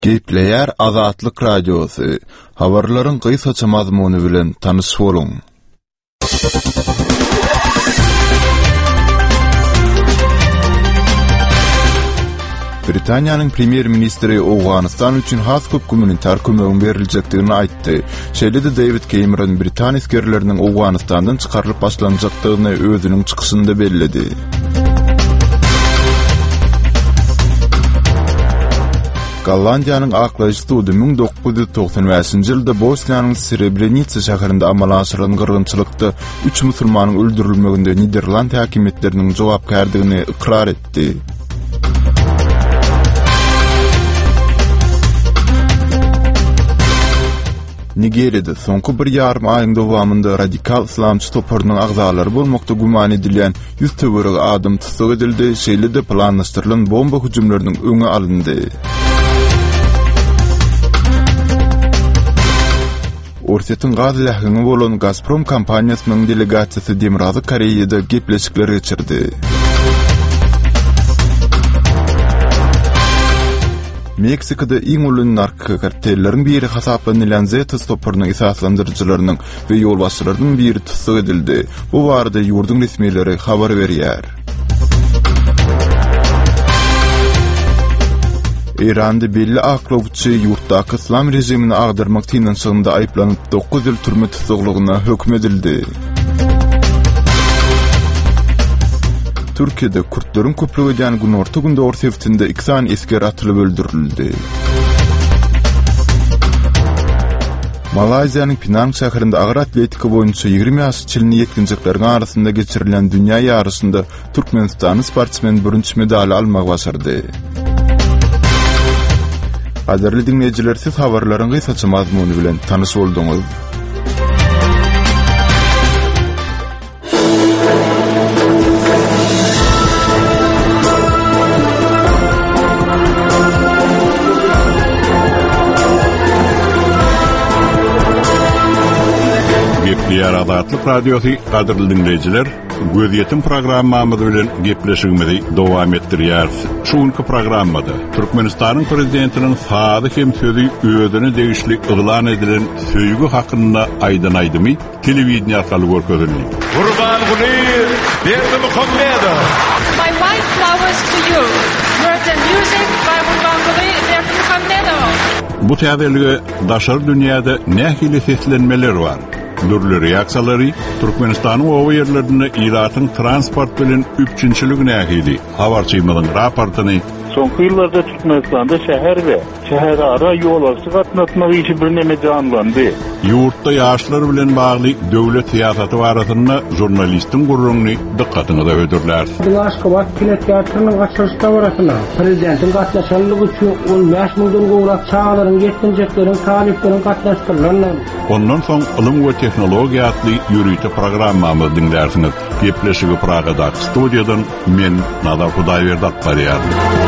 Gepleýär Azatlyk Radiosu. Habarlaryň gysgaça mazmuny bilen tanyş boluň. Britaniýanyň premier ministri Awganistan üçin has köp humanitar kömegi beriljekdigini aýtdy. Şeýle-de David Cameron Britaniýa askerleriniň Awganistandan çykarylyp başlanjakdygyny özüniň çykyşynda bellädi. Gollandiýanyň aklaýjy 1995-nji ýylda Bosniýanyň Srebrenica şäherinde amala aşyrylan gyrgynçylykda 3 musulmanyň öldürilmeginde Niderland häkimetleriniň jogapkärdigini ikrar etdi. Nigeriýede soňky bir ýarym aýyň dowamında radikal islamçy toparynyň agzalary bolmakda guman edilýän 100 töwereg adam tutsak edildi. Şeýle-de planlaşdyrylan bomba hüjümleriniň öňü alyndy. Orsetyn gazlahyny bolan Gazprom kompaniýasynyň delegasiýasy Demirazy Koreýada gepleşikler geçirdi. Meksikada iň ulun narkotik kartelleriň biri hasaplanylan Zetas toparynyň esaslandyrjylarynyň we ýolbaşçylarynyň biri tutsak edildi. Bu barada ýurdun resmiýetleri habar berýär. İranda belli aklawçy ýurtdaky islam rejimini agdyrmak tynançygynda aýplanyp 9 ýyl türme tutuklygyna hökm edildi. Türkiýede kurtlaryň köplügi ýany Günorta günde Orsewtinde 2 san esker atylyp öldürildi. Malaýziýanyň Penang şäherinde agyr atletika boýunça 20 ýaşly çilini ýetkinjikleriň arasynda geçirilen dünýä ýarysynda Türkmenistanyň sportsmen 1-nji medal almak başardy. Aderli dinleyijiler, siz habarlaryň gysgaça mazmuny bilen tanyş boldyňyz. Gepleýär Azatlyk Radiosu gaderli dinleyijiler, Gözýetim programmamyz bilen gepleşigimizi dowam etdirýäris. Şuňky programmada Türkmenistanyň prezidentiniň sady hem sözü özüne degişli ýylan edilen söýgü hakynda aýdan-aýdymy telewiziýa arkaly görkezildi. Gurbanguly Berdimuhammedow. My mind flowers to you. Words and music by Gurbanguly Berdimuhammedow. Bu täzelige daşar dünýäde nähili seslenmeler bar. Dürli reaksiýalary Türkmenistanyň owa ýerlerinde ýylatyň transport bilen üçinçilik nähili habarçymyň raportyny soňky ýyllarda Türkmenistanda şäher we şäher ara ýolbaşçy gatnaşmagy işi bir neme janlandy. Ýurtda ýaşlar bilen bagly döwlet siýasaty barasynda jurnalistiň gurrunly dikkatyny ödürler. Aşgabat Kilet Teatrınyň açylışda barasynda prezidentin gatnaşanlygy üçin 15 milyон gowrak çağlaryň ýetkinjikleriň taleplerini gatnaşdyrylan. Ondan soň Ilm we Tehnologiýa adly ýürüýte programmamy dinlersiňiz. Gepleşigi Pragada studiýadan men Nadar Hudaýberdi barýar.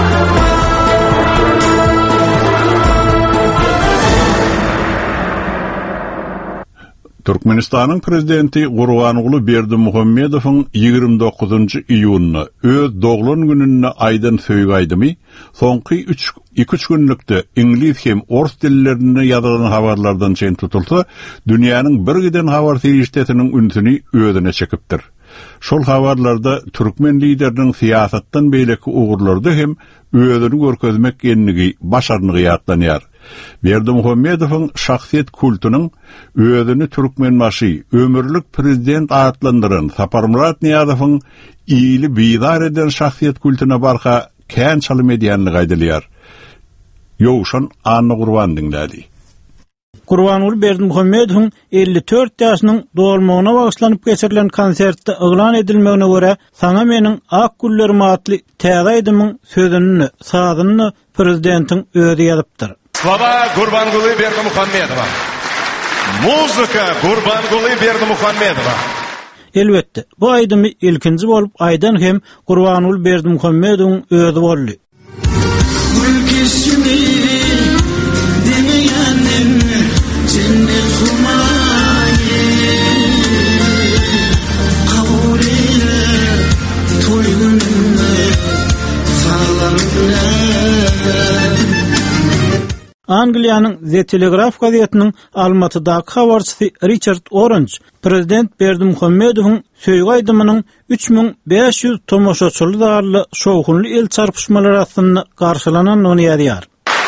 Türkmenistanyň prezidenti Gurbanguly Berdimuhammedowyň 29-njy iýuny öz doglan gününe aýdan söýgü aýdymy soňky 2-3 günlükde ingliz hem ors dillerinde ýazylan habarlardan çen tutulsa, dünýäniň bir giden habar teýiştetiniň ünsüni özüne çekipdir. Şol habarlarda türkmen lideriniň siýasatdan beýleki ugurlarda hem özüni görkezmek genligi başarnygy ýatlanýar. Berdimuhammedowyň şahsiýet kultunyň özüni türkmenmaşy, ömürlük prezident atlandyran Saparmurat Niýazowyň ýyly beýdar eden şahsiýet kultuna barha kän çalym edýänligi aýdylýar. Ýowşan Anna Gurban dinlädi. Gurbanguly Berdimuhammedowyň 54 ýaşynyň dolmagyna bagyşlanyp geçirilen konsertde ýylan edilmegine görä, "Saňa meniň ak güllerim" atly täze aýdymyň sözüni, sazyny prezidentiň özi ýazypdyr. Слова Гурбангулы Бердимухаммедова. Muzika Gurbanguly Berdimuhammedowa. Elbetde, bu aýdymy ilkinji bolup aýdan hem Gurbanguly Berdimuhammedowyň özi boldy. Angliýanyň The Telegraph gazetiniň Almatydaky habarçysy Richard Orange, prezident Berdimuhammedowyň söýgaýdymynyň 3500 tomoşaçyly darly şowhunly el çarpışmalary arasynda garşylananyny ýazýar.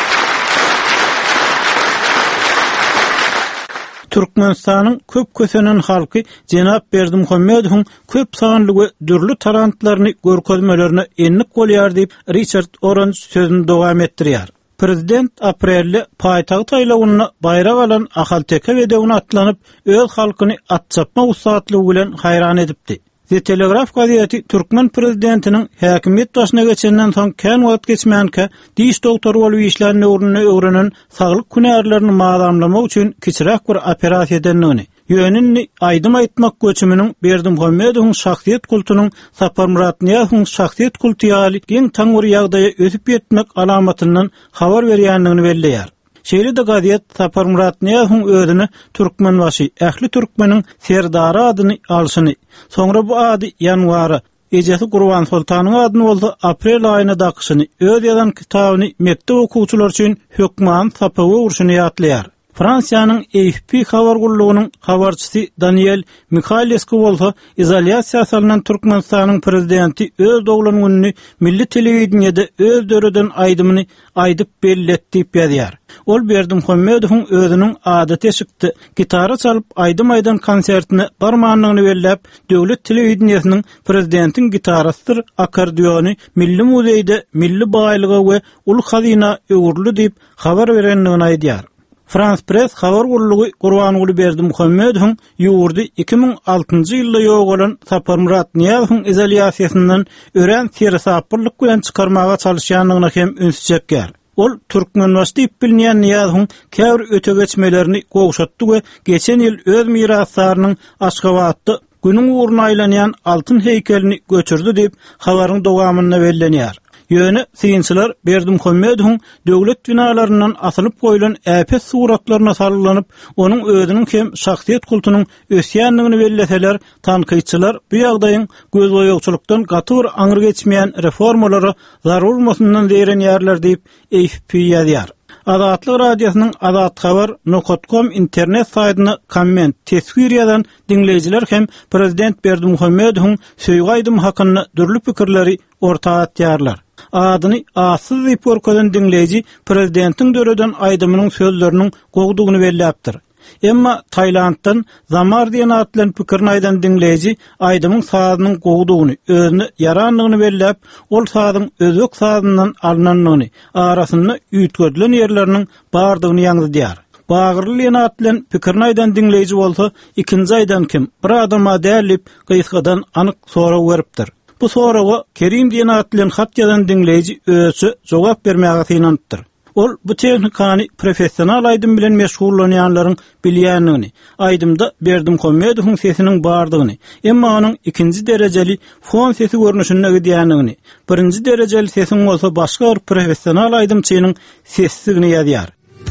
Türkmenistanyň köp kösenen halky Jenap Berdimuhammedowyň köp sanly we dürli tarantlaryny görkezmelerine enlik bolýar diýip Richard Orange sözüni dowam etdirýär. Prezident aprelde paýtagy taýlawyna bayrag alan Ahalteke wedegine atlanyp öz halkyny atçapma usatlygy bilen hayran edipdi. The Telegraph gazeti Türkmen prezidentiniň häkimiýet başyna geçenden soň kän wagt geçmänkä diş doktory bolup işlerini öwrenen saglyk günärlerini maadamlamak üçin kiçirek bir operasiýa edenligini, ýönünni aýdym aýtmak göçüminiň Berdimuhammedowyň şahsiýet kultunyň Sapar Murat Niýazowyň şahsiýet kulty ýaly geň taňwur ýagdaýa ösüp ýetmek alamatyndan habar berýändigini belleýär. Şeýle de gazet Sapar Murat Niýazowyň özüni türkmen başy, ähli türkmeniň serdary adyny alşyny, soňra bu ady ýanwary, ejesi Gurban Sultanyň adyny bolsa aprel aýyna dakyşyny, öz ýazan kitabyny mektep okuwçylar üçin hökman sapawy urşuny ýatlaýar. Fransiýanyň AFP habar gullugynyň habarçysy Daniel Mikhailevski bolsa izolýasiýa salynan Türkmenistanyň prezidenti öz doglan gününi milli telewizionyada öz döreden aýdymyny aýdyp belletdi diýip ýazýar. Ol Berdimuhammedowyň özüniň adaty eşikde gitara çalyp aýdym-aýdan konsertine barmanlygyny bellep, döwlet telewizionyanyň prezidentiň gitarasydyr akordeony milli muzeýde milli baýlyga we ulu hazina öwürli diýip habar berenligini aýdýar. France Press habar gullugy Gurbanuly Berdimuhammedowyň ýurdy 2006-njy ýylda ýok bolan Sapar Murat Niýazowyň izolýasiýasyndan ören sersapllyk bilen çykarmaga çalışýanlygyna hem ünsüçekär. Ol Türkmenbaşy diýip bilinýän Niýazowyň käbir öte geçmelerini gowşatdy we geçen ýyl öz mirasarynyň Aşgabatda günüň uğruna aýlanýan altyn heykelini göçürdi diýip habaryň dowamynda bellenýär. Ýöne synçylar Berdimuhammedowyň döwlet binalaryndan asylyp goýulan äpet suratlaryna sarylanyp, onuň özüniň hem şahsiýet kultunyň ösýänligini belleseler, tanqyçylar bu ýagdaýyň gözboýagçylykdan gaty bir aňyr geçmeýän reformalary zarur bolmasyndan diýen ýerler diýip AFP ýazýar. Azatlyk radiosynyň Azat habar.com internet saýtyna komment, tesvir ýazan dinleýijiler hem prezident Berdimuhammedowyň söýgaýdym hakynda dürli pikirleri ortaga atýarlar. Adyny asyz diýip görkezden dinleýiji prezidentiň döreden aýdymynyň sözleriniň gowdugyny belläpdir. Emma Taýlanddan Zamar diýen atlan pikirini aýdan dinleýiji aýdymyň sazynyň gowdugyny, özüne yaranlygyny belläp, ol sazyň özök sazyndan alınanlygyny, arasynda ýütgedilen ýerleriniň bardygyny ýaňydýar. Bagyrly atlan pikirini aýdan dinleýiji bolsa, ikinji aýdan kim bir adama dälip gysgadan anyk soraw beripdir. Bu sorawa Kerim diýen atlan hat ýazan dinleýiji özü jogap bermäge synanypdyr. Ol bu tehnikany professional aýdym bilen meşgullanýanlaryň bilýänligini, aýdymda Berdimuhammedowyň sesiniň bardygyny, emma onuň ikinji derejeli fon sesi görnüşine gidýänligini, birinji derejeli sesiň bolsa başga bir professional aýdymçynyň sesligini ýazýar.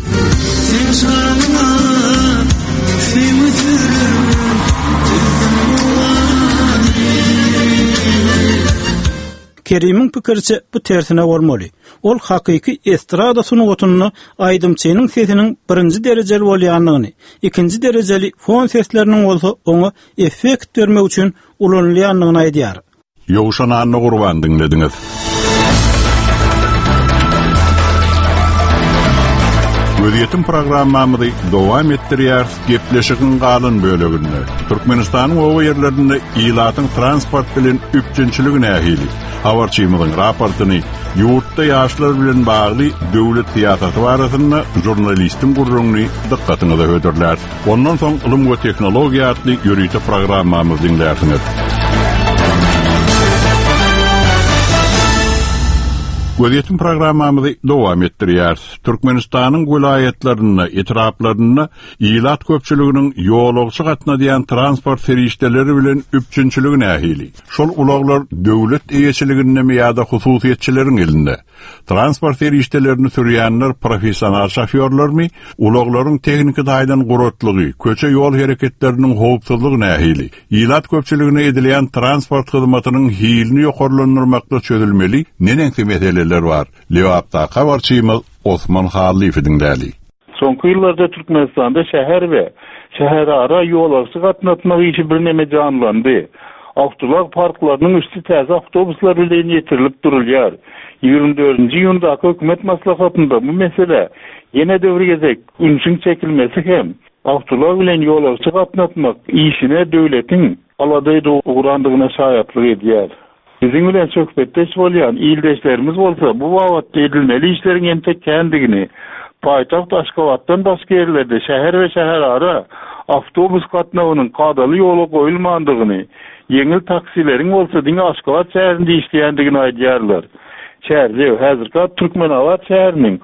Kerim'in pikirçe bu tersine bolmaly. Ol hakyky estrada sunugatyny aýdymçynyň sesiniň birinji derejeli bolýanlygyny, ikinji derejeli fon sesleriniň bolsa oňa effekt bermek üçin ulanylýanlygyny aýdýar. Ýowşanany Gurban dinlediňiz. Gödiýetim programmamyzy dowam etdirýär. Gepleşigiň galan böleginde Türkmenistanyň owa ýerlerinde ýylatyň transport bilen üçinçiligine ähili habarçymyň raportyny ýurtda ýaşlar bilen bagly döwlet syýasaty barasynda jurnalistin gurrunny dikkatyňyza höderler. Ondan soň ilim we teknologiýa adly ýörüýte programmamyzy dinlärsiňiz. Gödiýetim programmamyzy dowam etdirýär. Türkmenistanyň vilayetlerinde, etraplarynda ýylat köpçüliginiň ýolagçy gatna diýen transport ferişdeleri bilen üçinçiligine ähili. Şol ulaglar döwlet eýeçiliginde ýa-da hususiýetçileriň elinde. Transport ferişdelerini sürýänler professional şoförlermi, ulaglaryň tehnik daýdan guratlygy, köçe ýol hereketleriniň howpsuzlygyna ähili. Ýylat köpçüligine edilýän transport hyzmatynyň hilini ýokarlandyrmakda çözülmeli, nenensi mesele meseleler var. Lewapda habarçymyz Osman Halif dinläli. Soňky ýyllarda Türkmenistanda şäher we şäher ara ýol gatnatmak işi birneme janlandy. Awtolog parklarynyň üstü täze awtobuslar bilen ýetirilip durulýar. 24-nji ýyldaky hökümet maslahatynda bu mesele ýene döwri gezek ünçün çekilmesi hem awtolog bilen ýol gatnatmak işine döwletiň alady uğrandygyna şaýatlyk edýär. Bizim bilen söhbetdeş bolýan ildeşlerimiz bolsa bu wagtda edilmeli işleriň entek kendigini Paytaxt Aşgabatdan başga ýerlerde şäher we şäher ara awtobus gatnawynyň kadaly ýola goýulmandygyny, yeňil taksileriň bolsa diňe Aşgabat şäherinde işleýändigini aýdýarlar. Şäherde häzirki Türkmenawat şäheriniň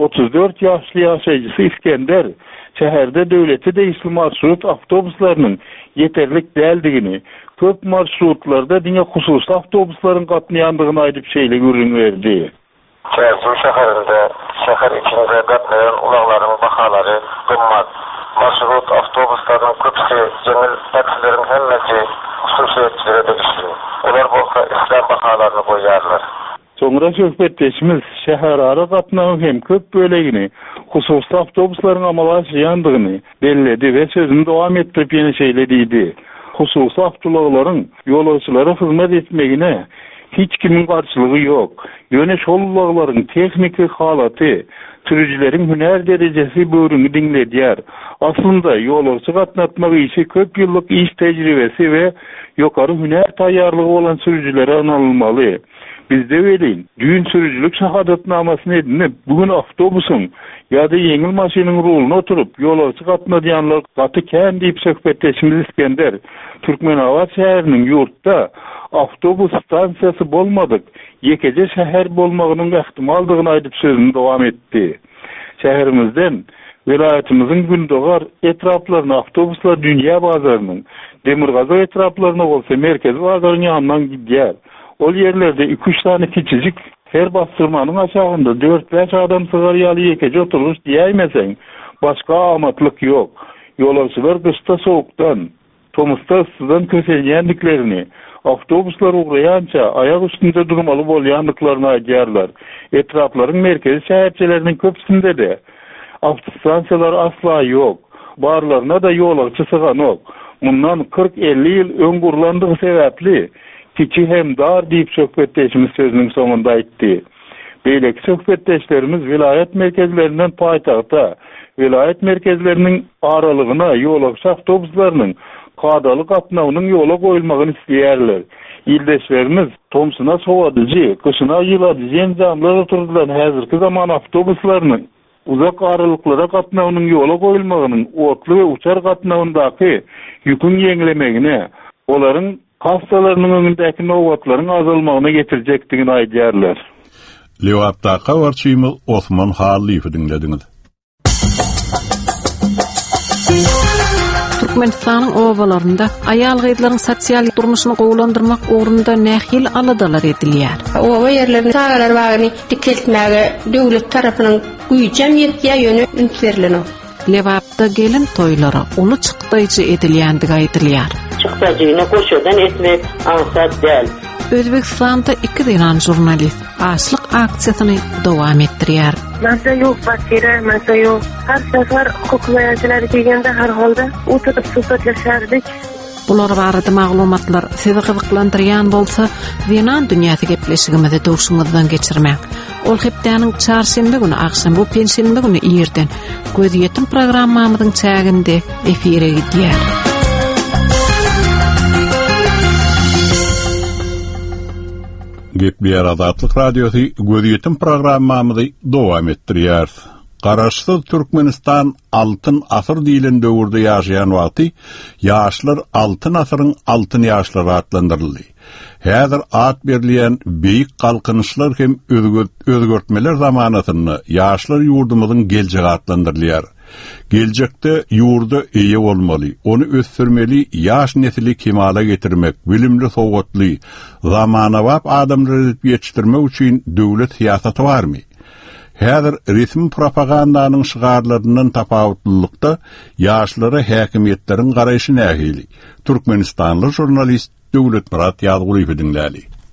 34 ýaşly ýaşaýjysy İskender şäherde döwleti deýişli marşrut awtobuslarynyň ýeterlik däldigini, köp marşrutlarda diňe hususy awtobuslaryň gatnaýandygyny aýdyp şeýle görüň berdi. Çerçin şäherinde şäher içinde gatnayan ulaglaryň bahalary gymmat. Marşrut awtobuslaryň köpüsi jeňil taksilerin hemmesi hususiyetlere degişli. Olar bolsa islam bahalaryny goýarlar. Soňra söhbetdeşimiz şäher ara gatnawyň hem köp bölegini hususy awtobuslaryň amala aşýandygyny bellädi we sözüni dowam etdirip ýene şeýle diýdi. Hususy awtologlaryň ýolagçylara hyzmat etmegine hiç kimin garşylygy ýok. Ýöne şol ulaglaryň tehnik halaty, sürüjilerin hüner derejesi böwrüňi diňledýär. Aslında ýolagçy gatnatmak işi köp ýyllyk iş tejribesi we ýokary hüner taýýarlygy bolan sürüjilere anılmaly. Bizde welin düýün sürüjilik şahadatnamasyny edinip bugün awtobusyň ýa-da ýeňil maşynyň ruluna oturup ýolagçy gatnaýanlar gaty kän diýip söhbetdeşimiz İskender Türkmenawat şäheriniň ýurtda awtobus stansiýasy bolmadyk, ýekece şäher bolmagynyň ähtimaldygyny aýdyp sözüni dowam etdi. Şäherimizden vilayatymyzyň gündogar etraplaryna awtobuslar dünýä bazarynyň, Demirgazy etraplaryna bolsa merkezi bazarynyň ýanyndan gidýär. Ol yerlerde 2-3 tane kiçicik her bastırmanın aşağında 4-5 adam sığaryalı ýekece oturuş diýmeseň başga amatlyk ýok. Ýolagçylar kışta soğukdan, tomusta ıssydan köselýändiklerini, awtobuslar ugraýança ayak üstünde durmaly bolýandyklaryny aýdýarlar. Etraplaryň merkezi şäherçeleriniň köpsinde de awtostansiýalar asla ýok. Barlarına da ýolagçy syganok. Mundan 40-50 ýyl öňgürlendiği sebäpli kiçi hem dar diýip söhbetdeşimiz sözüniň soňunda aýtdy. Beýleki söhbetdeşlerimiz vilayet merkezlerinden paytagta, vilayet merkezlerinin aralygyna ýolagçy awtobuslarynyň kadaly gatnawynyň ýola goýulmagyny isleýärler. Ildeşlerimiz tomsuna sowadyjy, kışına ýyladyjy enzamlar oturdular. Häzirki zaman awtobuslarynyň uzak aralyklara gatnawynyň ýola goýulmagynyň otly we uçar gatnawyndaky ýükün ýeňilemegine, olaryň hastalarının önündeki nowatların azalmagyna getirjekdigini aýdýarlar. Lewapda habarçymyz Osman Halif dinlediňiz. Türkmenistanyň owalarynda aýal gyzlaryň sosial durmuşyny gowlandyrmak ugrunda nähil aladalar edilýär. Owa ýerlerini tagalar bagyny dikiltmäge döwlet tarapynyň güýjem ýetýär ýöne ünserilenok. Lewapda gelin toýlary uly çykdyjy edilýändigi aýdylýar. Çıktacyna koşudan etmek ansat däl. Özbekistanda 2 dinan jurnalist açlyk aksiýasyny dowam etdirýär. Masa ýok, basira, masa ýok. Her sefer hukumatçylar degende her halda oturup suhbatlaşardyk. Bular barada maglumatlar sizi gyzyklandyrýan bolsa, dinan dünýäde gepleşigimizi döwşüňizden geçirmek. Ol hepdeniň çarşembe güni akşam bu pensiýanda güni ýerden göz ýetim programmamyzyň çäginde efire gidýär. Gepler Azatlyk Radiosu göz ýetim programmamyzy dowam etdirýär. Garaşsyz Türkmenistan altyn asyr diýilen döwürde ýaşaýan wagty ýaşlar altyn asyryň altyn ýaşlary adlandyryldy. Häzir ad berilýän beýik galkynyşlar hem özgörtmeler zamanatyny ýaşlar ýurdumyzyň geljegi adlandyrylýar. Geljekde ýurda eýe bolmaly, onu ösürmeli, ýaş nesili kemala getirmek, bilimli sowgatly, zamanawap adamlary ýetişdirmek üçin döwlet siýasaty barmy? Häzir resmi propagandanyň şygarlaryndan tapawutlykda ýaşlara häkimetleriň garaýşy nähili. Türkmenistanly jurnalist Döwlet Murat Ýazguliýew dinläli.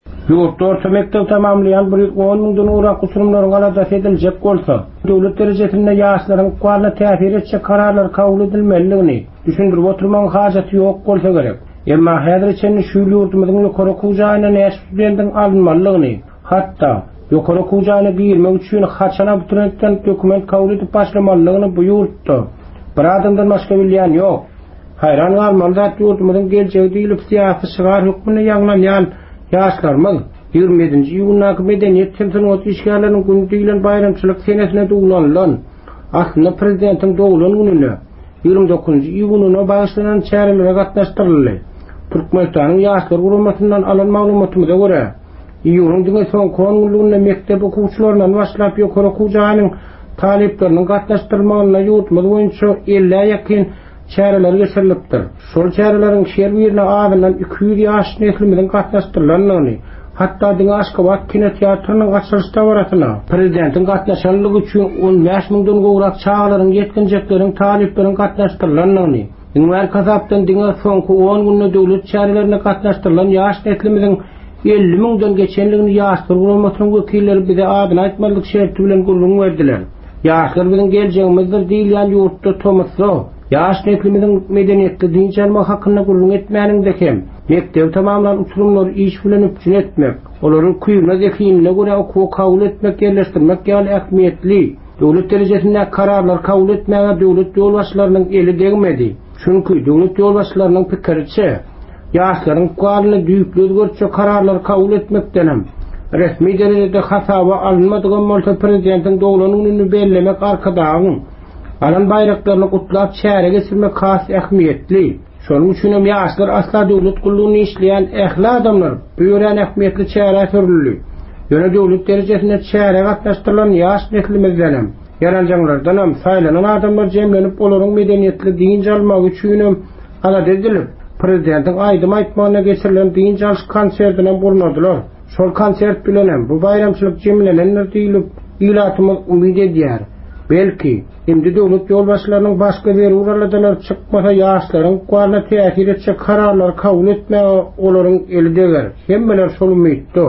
Ýurtda orta mekdep tamamlayan 10 mingden urak usurumlaryň aladasy ediljek bolsa, döwlet derejesinde ýaşlaryň ýoklugyna täsir etjek kararlar kabul edilmeligini düşündirip oturmaň hajaty ýok bolsa gerek. Emma häzir içinde şu ýurtymyzyň ýokary okuwjagyna näşe studentden alınmalygyny, hatda ýokary okuwjagyna girmek üçin haçan abituriyentden dokument kabul edip başlamalygyny bu ýurtda bir adamdan başga bilýän ýok. Hayran galman zat ýurtymyzyň geljegi diýilip syýasy şygar hukmuny ýaglanýan ýaşlarymyz 27-nji ýylyna medeniýet temsiliyet işgärleriniň güni diýilen bayramçylyk senesine duglanlan aslynda prezidentiň doglan gününe 29-nji ýylyna bagyşlanan çärelere gatnaşdyryldy. Türkmenistanyň ýaşlar gurulmasyndan alan maglumatymyza görä, ýylyň diňe soň konulgyna mektep okuwçylarynyň başlap ýokary okuwjagynyň talepleriniň gatnaşdyrylmagyna ýurtmyz boýunça 50 ýakyn çäreler geçirilipdir. Şol çäreleriň şer birine adından 200 ýaş neslimden gatnaşdyrylanyny, hatda diňe Aşgabat kinoteatrynyň açylyş tawaratyna prezidentin gatnaşanlygy üçin 15 mingden gowrak çağlaryň yetkinjekleriň taleplerini gatnaşdyrylanyny, Ünver kasapdan diňe soňky 10 günde döwlet çärelerine gatnaşdyrylan ýaş neslimiziň 50 mingden geçenligini ýaşlar gurulmasynyň wekilleri bize adyny aýtmalyk şerti bilen gurulun berdiler. Ýaşlar biziň geljegimizdir diýilýän ýurtda Tomasso, ýaş neslimiziň medeniýetli dinç almak hakyna gurulun etmäniň dekem, mektep tamamlan uçurumlar iş bilen üpçün etmek, olaryň kuýuna zekinine görä okuw kabul etmek, yerleşdirmek ýaly ähmiýetli. Döwlet derejesinde kararlar kabul etmäge döwlet ýolbaşçylarynyň eli degmedi. Çünkü döwlet ýolbaşçylarynyň pikiriçe, ýaşlaryň ýoklugyna düýpli özgörçe kararlar kabul etmekdenem resmi derejede hasaba alınmadygan bolsa prezidentiň doglan gününi bellemek arkadagyň alan bayraklaryny gutlap çäre geçirmek has ähmiýetli. Şonuň üçin hem ýaşlar asla döwlet gullugyny işleýän ähli adamlar büýüren ähmiýetli çäre sürülýär. Ýöne döwlet derejesinde çäre gatnaşdyrylan ýaş neslimizdenem ýaranjaňlardan hem saýlanan adamlar jemlenip olaryň medeniýetli dinç almak üçin alad edilip prezidentin aýdym aýtmagyna geçirilen dinç alş konsertine burnadylar. Şol konsert bilen hem bu bayramçylyk jemlenenler diýilip ýylatymyz umyt edýär. Belki indi döwlet ýolbaşçylarynyň başga bir uraladalar çykmasa ýaşlaryň ýoklugyna täsir etjek kararlar kabul etmäge olaryň eli deger. Hemmeler şol umytda.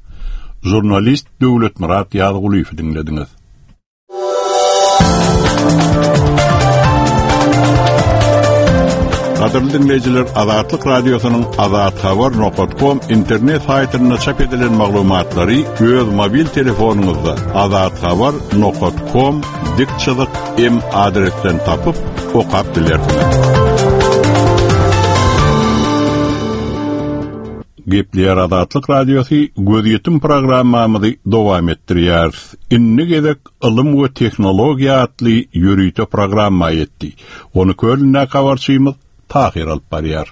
Jurnalist Döwlet Murat Ýazygulywy dinlediňiz. Qadirli dinleyijiler, Azatlyk radiosynyň azathabar.com internet saýtyna çap edilen maglumatlary öz mobil telefonuňyzda azathabar.com dik adresinden tapyp okap bilersiniz. Gepler Azatlyk radiosu Gözýetim programmamyzy dowam etdirýär. Inni gezek ilim we teknologiýa atly ýürüýte programma etdi. Onu körüne kawarçymyz Tahir alyp barýar.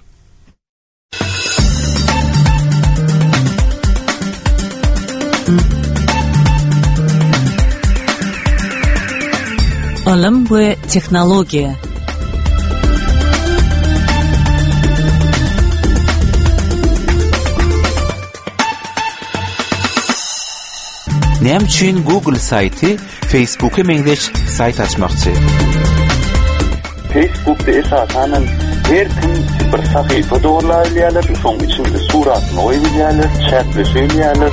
Ilim we teknologiýa. Näme üçin Google saýty Facebook'a meňdeş saýt açmakçy? Facebook'da esasen her kim bir sahifa doğrulayabilir, son içinde suratını koyabilir, chatleşebilir.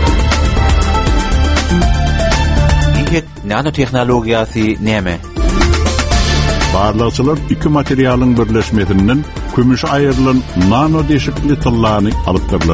İnket nanoteknologiyası näme? Barlaçylar iki materialyň birleşmesinden kömüş aýrylan nano deşikli tyllany alypdyrlar.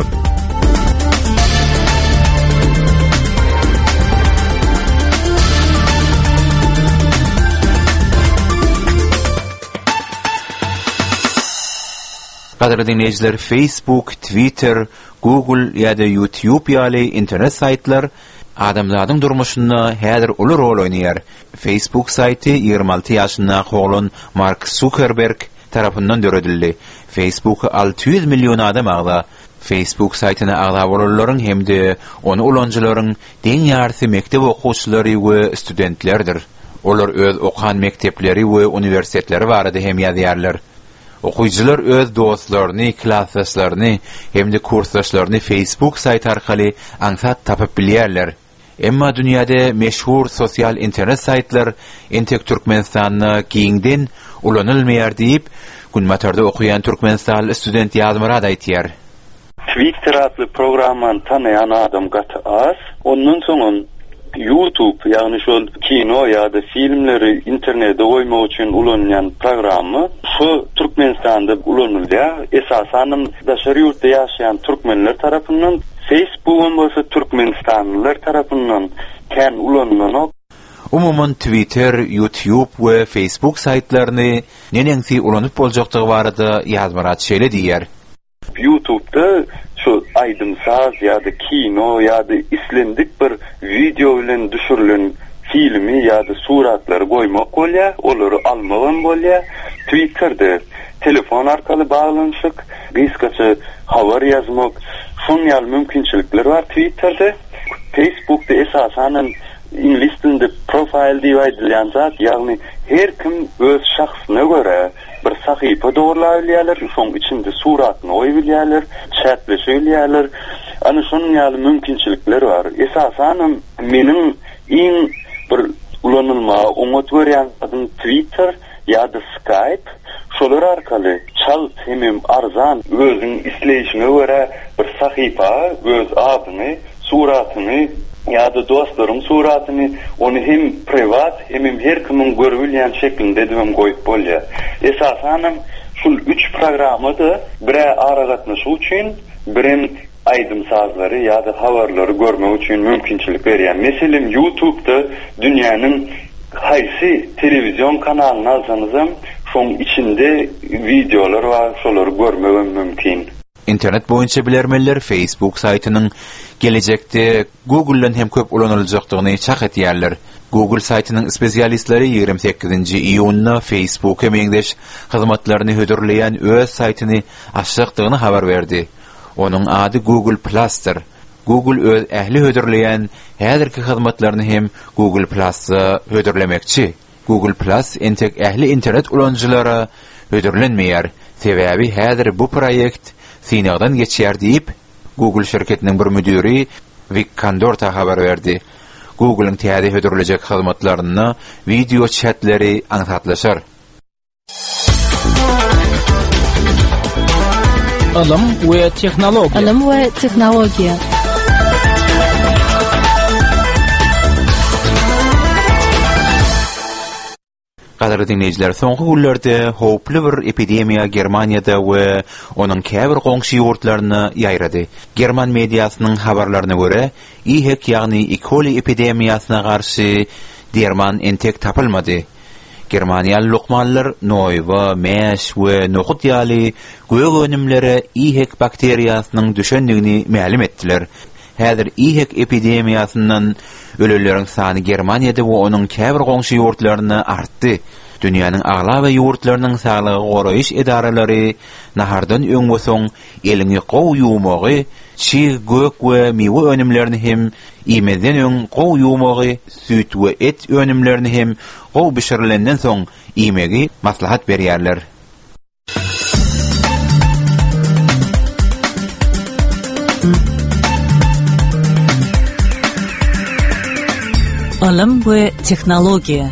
Qadirli dinleyijiler, Facebook, Twitter, Google ýa-da YouTube ýaly internet saýtlar adamlaryň durmuşynda häzir uly rol oýnaýar. Facebook saýty 26 ýaşynda oglan Mark Zuckerberg tarapyndan döredildi. Facebook 600 million adam agda. Facebook saýtyna agda bolanlaryň hemde onu ulanjylaryň deň ýarty mektep okuwçylary we studentlerdir. Olar öz okan mektepleri we uniwersitetleri barada hem ýazýarlar. Okuyucular öz dostlaryny, klassdaşlaryny hemde kursdaşlaryny Facebook saýty arkaly aňsat tapyp bilýärler. Emma dünýäde meşhur sosial internet saýtlar entek Türkmenistanyny giňden ulanylmaýar diýip günmatarda okuyan Türkmenistan student Ýazmyrad aýtýar. Twitter adlı programman tanıyan adam gatı az. Ondan sonra YouTube, yani şol kino ya da filmleri internete koymak için ulanılan programı şu Türkmenistan'da ulanılıyor. Esasen dışarı yurtta yaşayan Türkmenler tarafından, Facebook'un bolsa Türkmenistanlılar tarafından ken ulanılan. Umuman Twitter, YouTube ve Facebook saytlarını nenengsi ulanıp boljakdygy barada yazmarat şeýle diýer. YouTube'da şu aydımsaz ya da kino ya da islendik bir video bilen düşürülen filmi ya da suratları koymak bolýa, olary almagan bolýa. Twitter'da telefon arkaly bağlanşyk, gysgaça habar yazmak, şonýal mümkinçilikler var Twitter'da. Facebook'da esasen İngiliz dilinde profile diye edilen zat, yani her kim öz şahsına göre bir sahipa doğrulabilýärler, şoň içinde suratını oýabilýärler, chatleşebilýärler. Ana şonun ýaly mümkinçilikler var. Esasen menin iň bir ulanylma umut berýän adım Twitter ya da Skype. Şolar arkaly çal hemem arzan özüň isleýişine göre bir sahipa öz adyny, suratyny ya da dostlarım suratını onu hem privat hem her kimin görebilýän şeklinde döwüm goýup bolýar. Esasen şul 3 programy da bire aragatnaşy üçin, birin aydymsazlary ya da habarlary görmek üçin mümkinçilik berýär. Meselem YouTube'da dünýäniň haýsy telewizyon kanalyny alsanızam, şoň içinde videolar var, şolary görmegem mümkin. İnternet boyunca bilermeler Facebook saytynyň gelecekde Google'dan hem köp ulanyljakdygyny çak etýärler. Google saytynyň spesialistleri 28-nji iýunna Facebook'a meňdeş hyzmatlaryny hödürleýän öz saytyny açjakdygyny habar berdi. Onuň ady Google Plus'tyr. Google öz ähli hödürleýän häzirki hyzmatlaryny hem Google Plus'a hödürlemekçi. Google Plus entek ähli internet ulanjylara hödürlenmeýär. Sebäbi häzir bu proýekt sinagdan geçýär diýip Google şirketiniň bir müdiri Vic Kandorta habar berdi. Google'ın täze hödürlejek hyzmatlaryny video chatleri aňsatlaşar. Ilim we tehnologiýa. Ilim we tehnologiýa. Gaderli dinleyijiler, soňky günlerde howply bir epidemiýa Germaniýada we onuň käbir goňşy ýurtlaryna ýaýrady. German mediasynyň habarlaryna görä, İHEC ýagny E. coli epidemiýasyna garşy derman entek tapylmady. Germaniýaly lukmanlar noýwa, mäş we nohut ýaly göýek önümlere İHEC bakteriýasynyň düşendigini ma'lum etdiler. Häzir İHEC epidemiýasyndan öleleriň sany Germaniýada we onuň käbir goňşy ýurtlaryna artdy. Dünýäniň agla we ýurtlarynyň saglygy goraýyş edaralary nahardan öňmesoň elini gow ýuwmagy, çiğ gök we miwe önümlerini hem iýmeden öň gow ýuwmagy, süt we et önümlerini hem gow bişirilenden soň iýmegi maslahat berýärler. Ilim we tehnologiýa.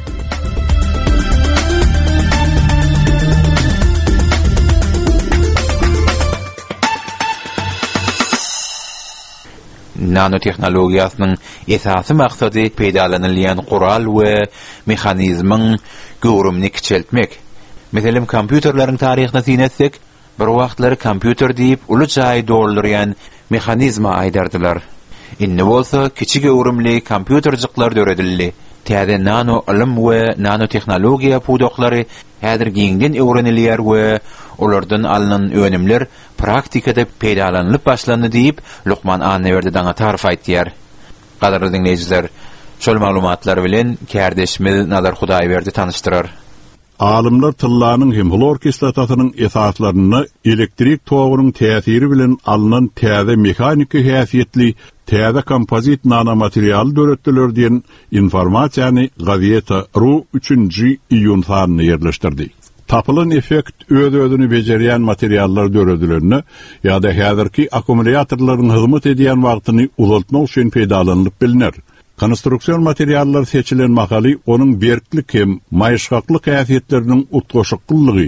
Nanotehnologiýasynyň esasy maksady peýdalanylýan gural we mehanizmiň görümini kiçeltmek. Meselem kompýuterleriň taryhyna sinetsek, bir wagtlary kompýuter diýip uly jaý doldurýan mehanizma aýdardylar. Inni bolsa kiçik görümli kompýuterjyklar döredildi. Täze nano ilim we nanotehnologiýa pudoklary häzir giňden öwrenilýär we olardan alynan önümler praktikada peýdalanylyp başlandy diýip Lukman Anneberdi daňa tarif aýtdyar. Gaderli dinleyijiler, şol maglumatlar bilen kärdeşimiz Nazar Hudaýberdi tanıştyrar. Alimler tyllanyň hem hlor kislatasynyň esaslaryny elektrik togunyň täsiri bilen alynan täze mehaniki häsiýetli täze kompozit nanomaterial döretdiler diýen informasiýany Gazeta.ru 3-nji iýun sanyna ýerleşdirdi. Tapılan efekt öz-özünü bejerýän materiallar döredilerini ýa-da häzirki akkumulýatorlaryň hyzmat edýän wagtyny uzaltmak üçin peýdalanylyp bilinir. Konstruksiyon materiallar seçilen makaly onuň berklik hem maýşgaklyk häsiýetleriniň utgoşuklygy,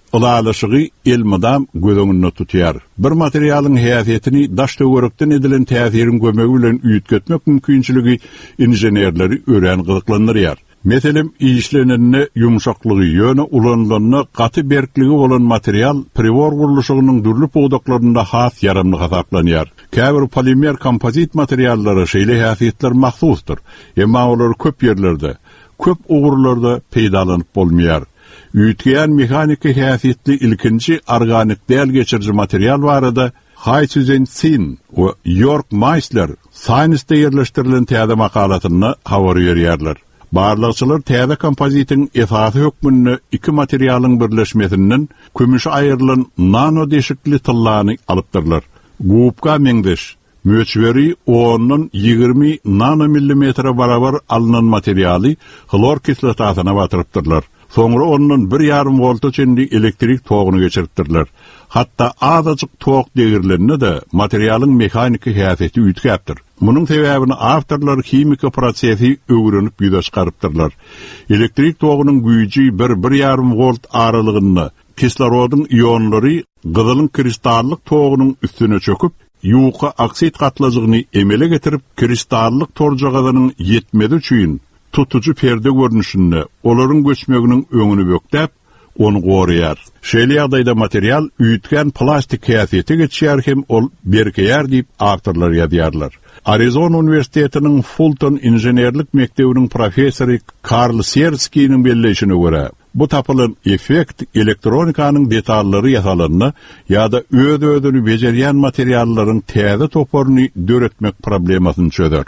ılalaşığı elmadam gözüňünde tutýar. Bir materialyň häsiýetini daş töwerekden edilen täsirin kömegi bilen üýtgetmek mümkinçiligi inženerleri ören gyzyklandyrýar. Meselem işlenenine yumşaklygy ýöne ulanylanyna gaty berkligi bolan material pribor guruluşynyň dürli pogdaklarynda has yaramly hasaplanýar. Käbir polimer kompozit materiallary şeýle häsiýetler mahsusdur. Emma olar köp ýerlerde, köp ugurlarda peýdalanyp bolmaýar. Üýtgen mehanika häsiýetli ilkinji organik däl geçirji material barada Haysuzensin we York Meisler saýnysda ýerleşdirilen täze makalatyny habar ýerýärler. Barlykçylar täze kompozitin esasy hökmünde iki materialyň birleşmesinden kömüşe aýrylan nano deşikli tyllany alypdyrlar. Gubka meňdeş möçberi 10-20 nanomillimetre barabar alınan materialy hlor kislatasyna batyrypdyrlar. Soňra ondan 1,5 volt çendi elektrik togyny geçiripdirler. Hatda azyjyk tog degirlerine de materialyň mehaniki häsiýeti üýtgäpdir. Munyň sebäbini awtorlar kimika prosesi öwrenip ýüze çykarypdyrlar. Elektrik togynyň güýji 1,5 volt aralygyny kislorodun ionlary gyzylyň kristallyk togynyň üstüne çöküp ýuqa oksid gatlazygyny emele getirip kristallyk torjaganyň ýetmedi üçin tutucu perde görünüşünde olaryň göçmeginiň öňüni bökdäp onu gorýar. Şeýle ýagdaýda material üýtgen plastik häsiýete geçýär hem ol berkeýär diýip awtorlar ýazýarlar. Arizona Üniversitetiniň Fulton injenerlik mekdebiniň professory Karl Sierskiň belleşine görä, bu tapylan effekt elektronikanyň detallary ýasalanyny ýa-da öz-özüni bejerýän materiallaryň täze toparyny döretmek problemasyny çözer.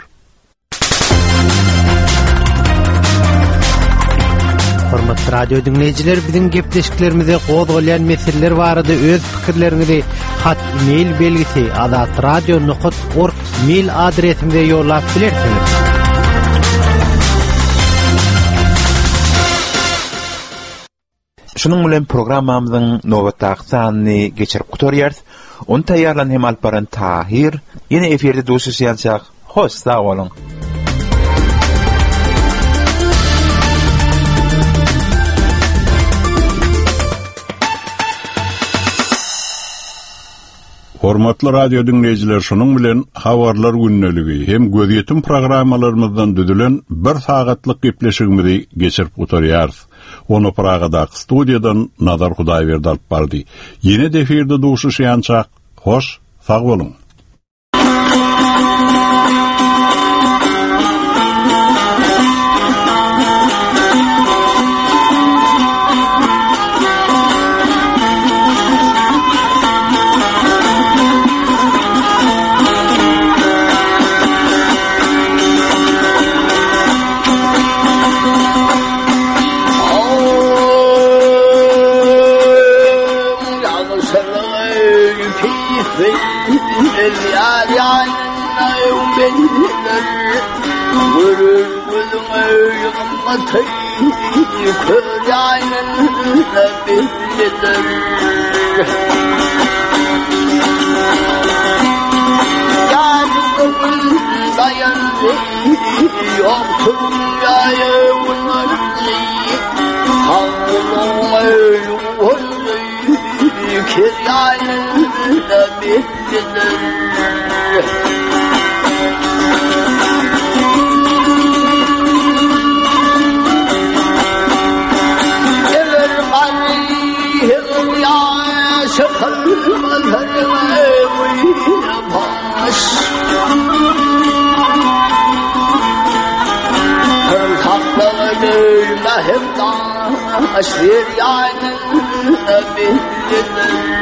Hormatly radio dinleyijiler, biziň gepleşiklerimize gozgalayan meseleler barada öz pikirlerinizi hat mail belgisi @radio.org mail adresimize ýollap bilersiňiz. Şunun bilen programmamyzyň nowatdaky sanyny geçirip gutarýar. Onu taýýarlan hem alparan Tahir. Ýene eferde duşuşýançak. Hoş, sag bolun. Hormatly radio dinleyijiler, şunun bilen habarlar günneligi hem gözýetim programmalarymyzdan düzülen 1 sagatlyk gepleşigimizi geçirip oturýarys. Onu Pragada studiýadan Nazar Hudaýberdi alyp bardy. Ýene deferde duşuşýançak. Hoş, sag bolun. Aşir yani bildiler.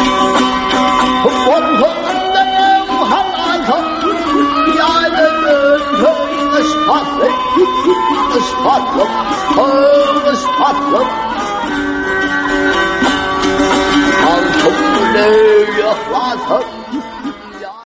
Hãy subscribe cho kênh Ghiền Mì Gõ để không bỏ lỡ patlıp, kız patlıp. Altın bile yakladım.